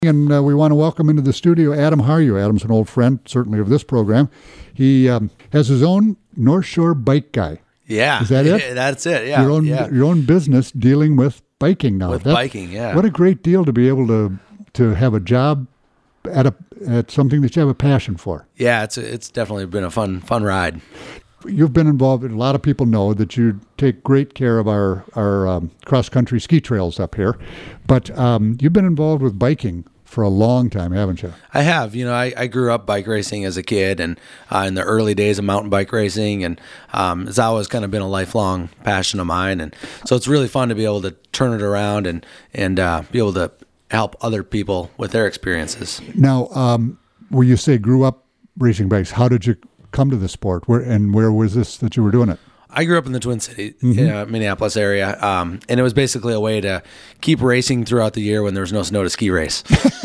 And we want to welcome into the studio Adam Harju. Adam's an old friend, certainly of this program. He has his own North Shore Bike Guy. Yeah. Is that it? That's it, yeah. Your own business dealing with biking now. Biking, yeah. What a great deal to be able to have a job at something that you have a passion for. Yeah, it's definitely been a fun ride. You've been involved, a lot of people know that you take great care of our cross-country ski trails up here, but you've been involved with biking for a long time, haven't you? I have. I grew up bike racing as a kid, and in the early days of mountain bike racing, and it's always kind of been a lifelong passion of mine, and so it's really fun to be able to turn it around and be able to help other people with their experiences. Now, when you say grew up racing bikes, how did you come to the sport? Where was this that you were doing it? I grew up in the Twin Cities, Minneapolis area, and it was basically a way to keep racing throughout the year when there was no snow to ski race.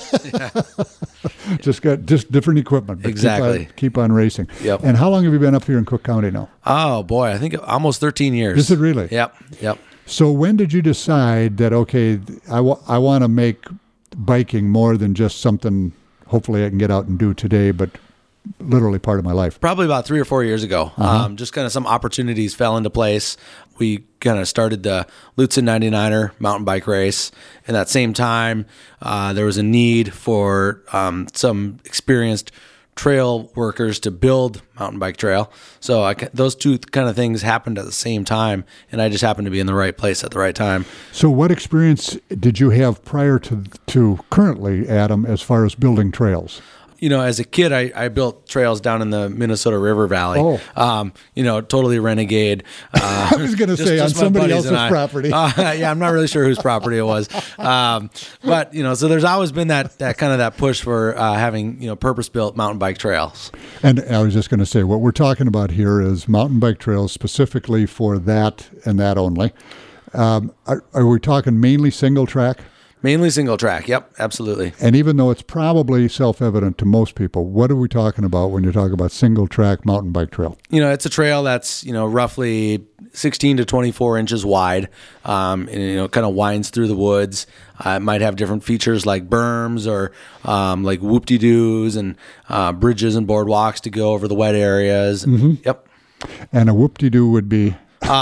Just different equipment. But exactly. Keep on racing. Yep. And how long have you been up here in Cook County now? Oh boy, I think almost 13 years. Is it really? Yep. So when did you decide that, okay, I want to make biking more than just something hopefully I can get out and do today, but literally part of my life? Probably about 3 or 4 years ago. Just kind of some opportunities fell into place. We kind of started the Lutsen 99er mountain bike race. And at that same time, there was a need for some experienced trail workers to build mountain bike trail. So those two kind of things happened at the same time, and I just happened to be in the right place at the right time. So what experience did you have prior to currently, Adam, as far as building trails? As a kid, I built trails down in the Minnesota River Valley. Totally renegade. I was going to say on somebody else's property. Yeah, I'm not really sure whose property it was. But so there's always been that kind of that push for having, purpose-built mountain bike trails. And I was just going to say, what we're talking about here is mountain bike trails specifically for that and that only. Are we talking mainly single track? Mainly single track. Yep, absolutely. And even though it's probably self-evident to most people, what are we talking about when you're talking about single track mountain bike trail? It's a trail that's, roughly 16 to 24 inches wide, and, kind of winds through the woods. It might have different features like berms or like whoop-de-doos and bridges and boardwalks to go over the wet areas. Mm-hmm. Yep. And a whoop-de-doo would be?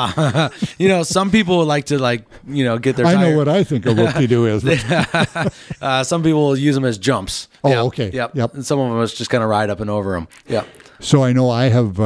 Some people would like to get their tire. I know what I think a whoop-de-doo is. Some people will use them as jumps. Oh, yep. Okay. Yep. And some of them just kind of ride up and over them. Yep. So I know I have,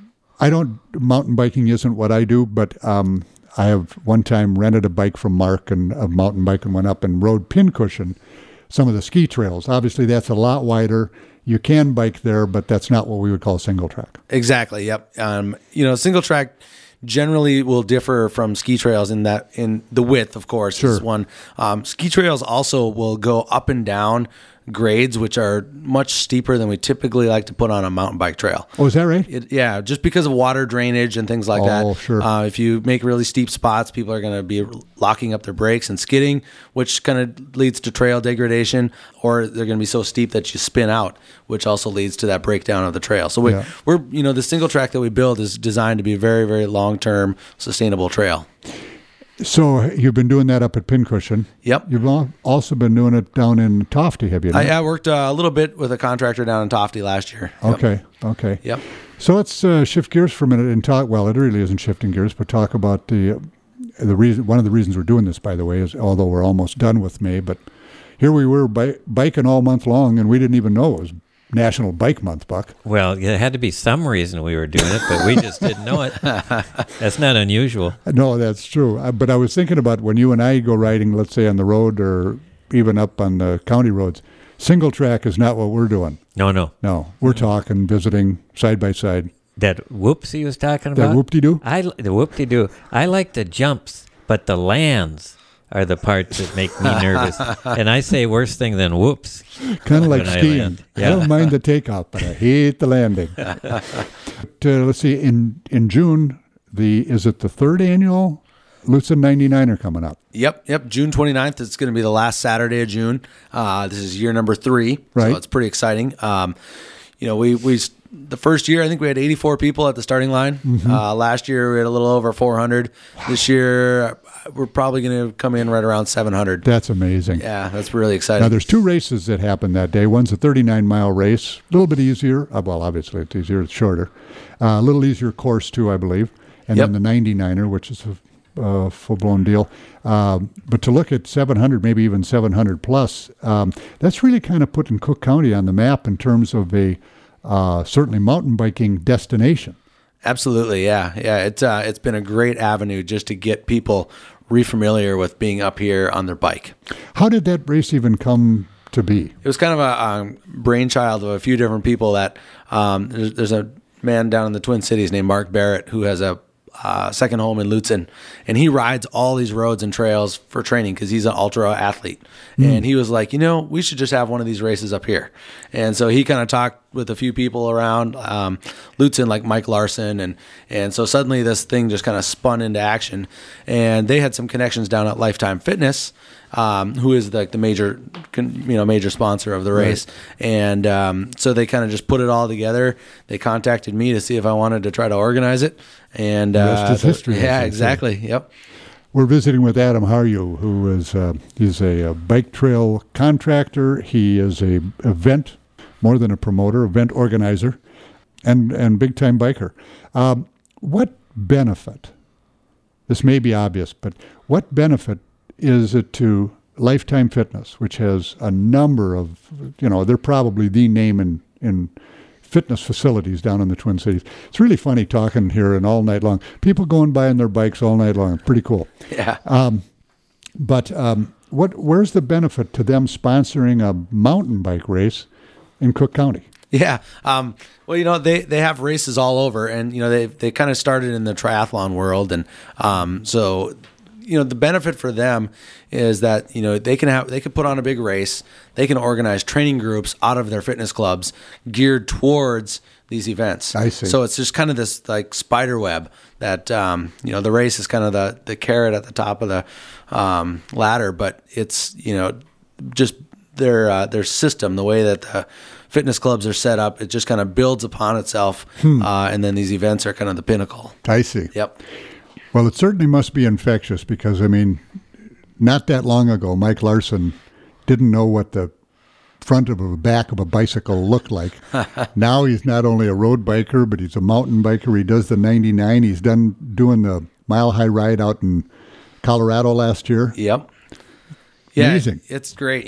mountain biking isn't what I do, but I have one time rented a bike from Mark and a mountain bike and went up and rode pincushion some of the ski trails. Obviously, that's a lot wider. You can bike there, but that's not what we would call single track. Exactly. Yep. Single track generally will differ from ski trails in the width, of course. Sure. Is one. Ski trails also will go up and down grades, which are much steeper than we typically like to put on a mountain bike trail. Oh, is that right? Yeah, just because of water drainage and things like that. Oh, sure. If you make really steep spots, people are going to be locking up their brakes and skidding, which kind of leads to trail degradation, or they're going to be so steep that you spin out, which also leads to that breakdown of the trail. So we're the single track that we build is designed to be a very, very long-term sustainable trail. So you've been doing that up at Pincushion. Yep. You've also been doing it down in Tofte, have you not? I worked a little bit with a contractor down in Tofte last year. Okay. Yep. So let's shift gears for a minute and talk. Well, it really isn't shifting gears, but talk about the reason. One of the reasons we're doing this, by the way, is although we're almost done with May, but here we were biking all month long, and we didn't even know it was National Bike Month, Buck. Well, there had to be some reason we were doing it, but we just didn't know it. That's not unusual. No, that's true. But I was thinking about when you and I go riding, let's say on the road or even up on the county roads, single track is not what we're doing. No. We're talking visiting side by side. That whoops he was talking about? That whoop-de-doo? The whoop-de-doo. I like the jumps, but the lands are the parts that make me nervous. And I say worse thing than whoops. Kind of like skiing. Yeah. I don't mind the takeoff, but I hate the landing. Let's see, in June, is it the third annual Lutsen 99er coming up? Yep. June 29th. It's going to be the last Saturday of June. This is year number 3. Right. So it's pretty exciting. We the first year, I think we had 84 people at the starting line. Last year, we had a little over 400. This year, we're probably going to come in right around 700. That's amazing. Yeah, that's really exciting. Now, there's 2 races that happened that day. One's a 39-mile race, a little bit easier. Well, obviously, it's easier. It's shorter. A little easier course, too, I believe. And then the 99er, which is a full-blown deal. But to look at 700, maybe even 700 plus, that's really kind of putting Cook County on the map in terms of a certainly mountain biking destination. Absolutely, yeah. It's been a great avenue just to get people refamiliar with being up here on their bike. How did that race even come to be? It was kind of a brainchild of a few different people. That there's a man down in the Twin Cities named Mark Barrett who has a second home in Lutsen, and he rides all these roads and trails for training because he's an ultra athlete. And he was like, we should just have one of these races up here. And so he kind of talked with a few people around Lutsen, like Mike Larson, and so suddenly this thing just kind of spun into action. And they had some connections down at Lifetime Fitness, who is the major sponsor of the race. Right. And so they kind of just put it all together. They contacted me to see if I wanted to try to organize it. And rest is history. Yeah, exactly. Yep. We're visiting with Adam Harju, who is he's a bike trail contractor. He is a event, more than a promoter, event organizer, and big time biker. What benefit? This may be obvious, but what benefit is it to Lifetime Fitness, which has a number of, they're probably the name in fitness facilities down in the Twin Cities. It's really funny talking here and all night long. People going by on their bikes all night long. Pretty cool. Yeah. Where's the benefit to them sponsoring a mountain bike race in Cook County? Yeah. Well, they have races all over, and they kind of started in the triathlon world, and so the benefit for them is that they can put on a big race. They can organize training groups out of their fitness clubs geared towards these events. I see. So it's just kind of this like spider web that the race is kind of the carrot at the top of the ladder, but it's just their system, the way that the fitness clubs are set up, it just kind of builds upon itself, and then these events are kind of the pinnacle. I see. Yep. Well, it certainly must be infectious because, not that long ago, Mike Larson didn't know what the front of the back of a bicycle looked like. Now he's not only a road biker, but he's a mountain biker. He does the 99. He's doing the Mile High Ride out in Colorado last year. Yep. Yeah, amazing. It's great.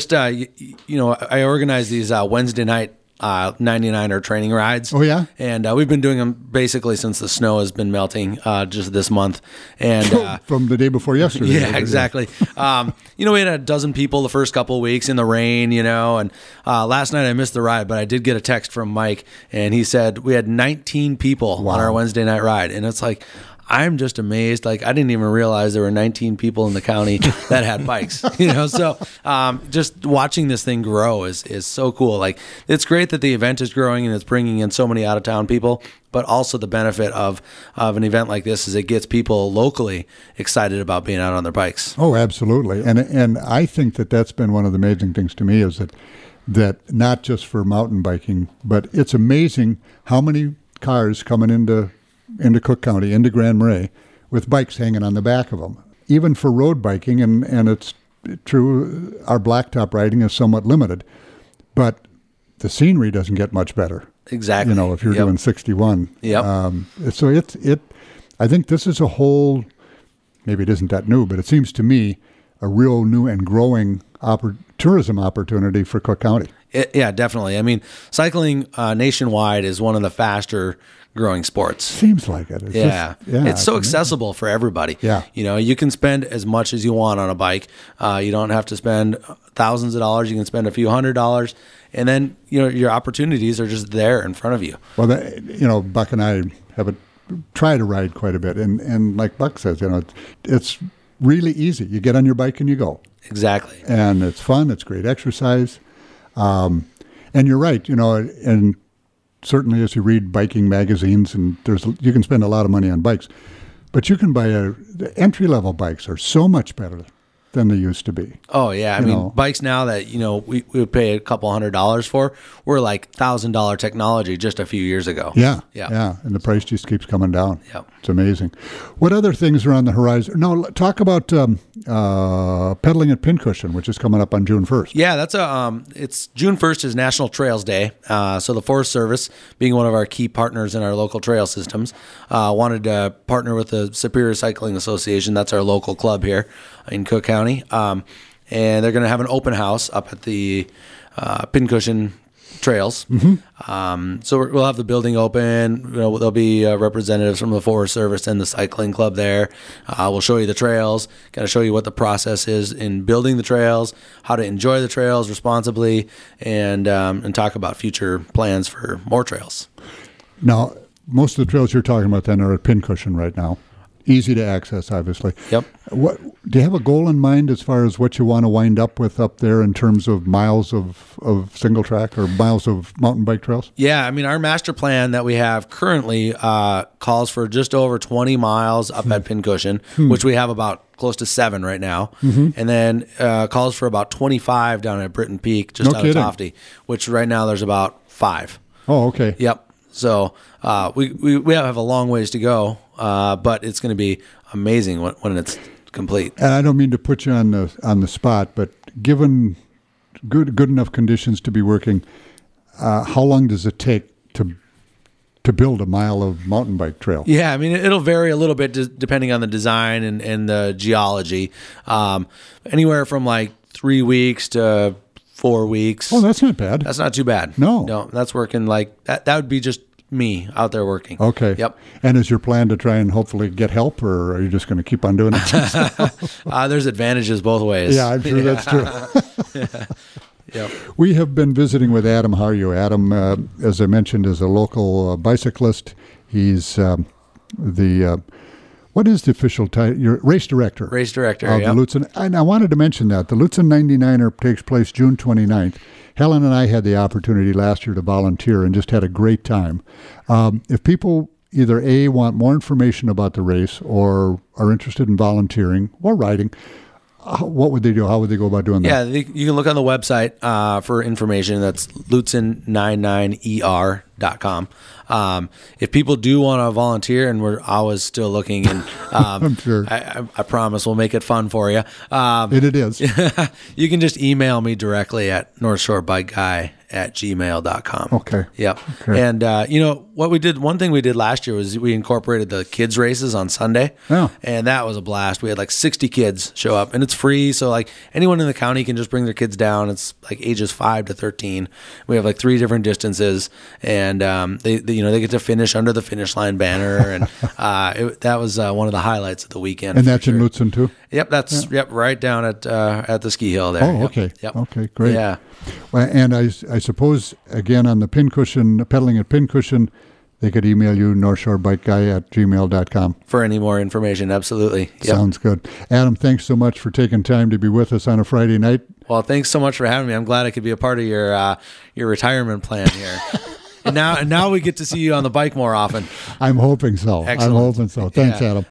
I organize these Wednesday night 99er training rides. Oh, yeah? And we've been doing them basically since the snow has been melting just this month. And from the day before yesterday. Yeah, exactly. We had a dozen people the first couple of weeks in the rain, and last night I missed the ride, but I did get a text from Mike, and he said we had 19 people on our Wednesday night ride. And it's like, I'm just amazed. Like, I didn't even realize there were 19 people in the county that had bikes, So just watching this thing grow is so cool. Like, it's great that the event is growing and it's bringing in so many out-of-town people, but also the benefit of an event like this is it gets people locally excited about being out on their bikes. Oh, absolutely. And I think that's been one of the amazing things to me is that not just for mountain biking, but it's amazing how many cars coming into Cook County, into Grand Marais, with bikes hanging on the back of them. Even for road biking, and it's true, our blacktop riding is somewhat limited, but the scenery doesn't get much better. Exactly. If you're doing 61. Yep. So I think this is a whole, maybe it isn't that new, but it seems to me a real new and growing tourism opportunity for Cook County. Yeah, definitely. Cycling nationwide is one of the faster growing sports. Seems like it. It's so accessible for everybody. Yeah. You can spend as much as you want on a bike. You don't have to spend thousands of dollars. You can spend a few $100s, and then your opportunities are just there in front of you. Well, Buck and I have tried to ride quite a bit, and like Buck says, it's really easy. You get on your bike and you go. Exactly. And it's fun. It's great exercise. And you're right. And certainly as you read biking magazines, and you can spend a lot of money on bikes, but you can buy the entry-level bikes are so much better than they used to be. Oh yeah, I mean bikes now that we would pay a couple $100 for were like $1,000 technology just a few years ago. Yeah, and the price just keeps coming down. Yep. It's amazing. What other things are on the horizon? No, talk about pedaling at Pincushion, which is coming up on June 1st. Yeah, that's it's June 1st is National Trails Day. So the Forest Service, being one of our key partners in our local trail systems, wanted to partner with the Superior Cycling Association. That's our local club here in Cook County. And they're going to have an open house up at the Pincushion Trails. So we'll have the building open. There'll be representatives from the Forest Service and the cycling club there. We'll show you the trails, kind of show you what the process is in building the trails, how to enjoy the trails responsibly, and talk about future plans for more trails. Now, most of the trails you're talking about then are at Pincushion right now. Easy to access, obviously. Yep. Do you have a goal in mind as far as what you want to wind up with up there in terms of miles of single track or miles of mountain bike trails? Yeah, I mean, our master plan that we have currently calls for just over 20 miles up at Pincushion, which we have about close to 7 right now, and then calls for about 25 down at Britton Peak, just out of Tofty, which right now there's about 5. Oh, okay. Yep. So we have a long ways to go, but it's going to be amazing when it's complete. And I don't mean to put you on the spot, but given good enough conditions to be working, how long does it take to build a mile of mountain bike trail? Yeah, I mean, it'll vary a little bit depending on the design and the geology. Anywhere from like 3 weeks to 4 weeks. Oh, that's not bad. That's not too bad. No, that's working like that. That would be just me out there working. Okay. Yep. And is your plan to try and hopefully get help, or are you just going to keep on doing it? There's advantages both ways. Yeah, I'm sure that's true. Yep. We have been visiting with Adam. How are you? Adam, as I mentioned, is a local bicyclist. He's what is the official title? You're race director. Race director, of the Lutsen. And I wanted to mention that. The Lutsen 99er takes place June 29th. Helen and I had the opportunity last year to volunteer and just had a great time. If people either A, want more information about the race or are interested in volunteering or riding, what would they do? How would they go about doing that? Yeah, you can look on the website for information. That's lutsen99er.com. If people do want to volunteer, and we're always still looking, and I'm sure. I promise we'll make it fun for you. It is. You can just email me directly at northshorebikeguy@gmail.com. Okay. Yep. Okay. And one thing we did last year was we incorporated the kids races on Sunday. Oh. And that was a blast. We had like 60 kids show up, and it's free. So like anyone in the county can just bring their kids down. It's like ages 5 to 13. We have like 3 different distances, and they get to finish under the finish line banner, and that was one of the highlights of the weekend. And that's in Lutsen too? Yep, that's right down at the ski hill there. Oh, okay. Yep. Okay, great. Yeah. Well, and I suppose, again, on the Pincushion, pedaling at Pincushion, they could email you, northshorebikeguy@gmail.com. For any more information, absolutely. Yep. Sounds good. Adam, thanks so much for taking time to be with us on a Friday night. Well, thanks so much for having me. I'm glad I could be a part of your retirement plan here. And now we get to see you on the bike more often. I'm hoping so. Excellent. I'm hoping so. Thanks, Yeah. Adam.